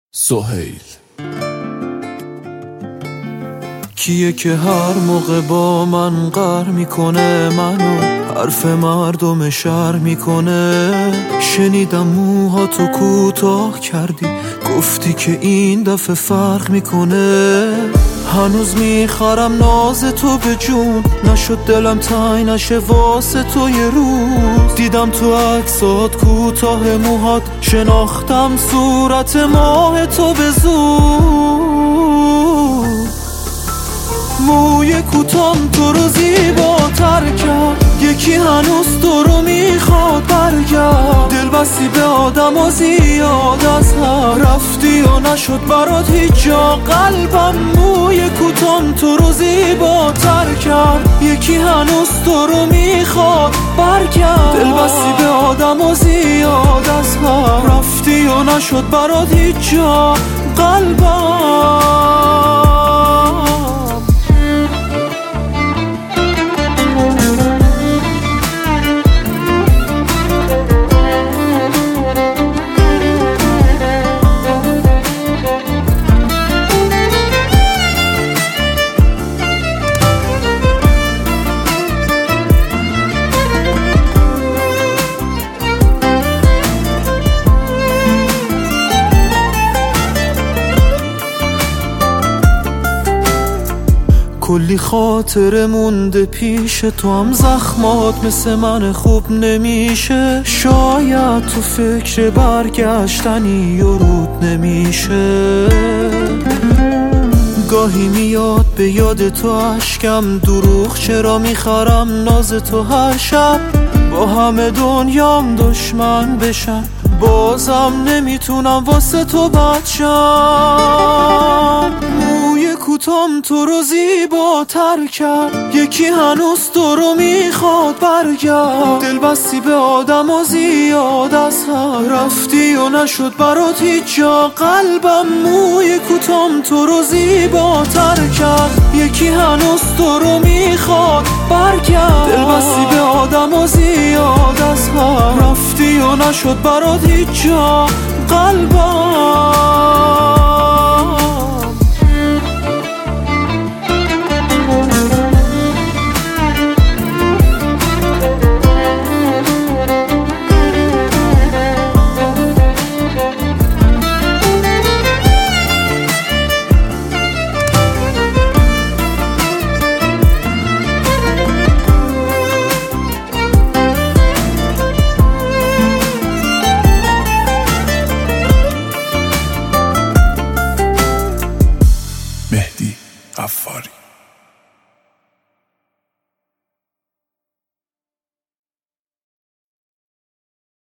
سهیل کیه که هر موقع با من قهر میکنه، منو حرف مردم شهر میکنه؟ شنیدم موهاتو کوتاه کردی، گفتی که این دفعه فرق میکنه. هنوز میخرم ناز تو به جون، نشد دلم تنگ نشه واسه تو یه روز. دیدم تو عکسات کوتاه موهات، شناختم صورت ماه تو به زود. موی کوتام تو رو زیباتر کرد، یکی هنوز تو رو میخواد برگرد. دل بستی به آدم و زیاد از هم رفتی و نشد برات هیچ جا قلبم. موی کوتام تو رو زیباتر کرد، یکی هنوز تو رو میخواد برگرد. دل بستی به آدم و زیاد از هم رفتی و نشد برات هیچ جا قلبم. کلی خاطره مونده پیش تو، هم زخمات مثل من خوب نمیشه. شاید تو فکر برگشتنی و رود نمیشه. گاهی میاد به یاد تو اشکم، دروغ چرا میخرم ناز تو هر شب. با همه دنیام دشمن بشم، بازم نمیتونم واسه تو بد شم. موی کوتام تو رو زیباتر کرد، یکی هنوز تو رو میخواد برگرد. دل بستی به آدم و زیاد از هم رفتی و نشد برات هیچ جا قلبم. موی کوتام تو رو زیباتر کرد، یکی هنوز تو رو میخواد برگرد. دل بستی به آدم و زیاد از هم رفتی و نشد برات هیچ جا قلبم. مهدی غفاری.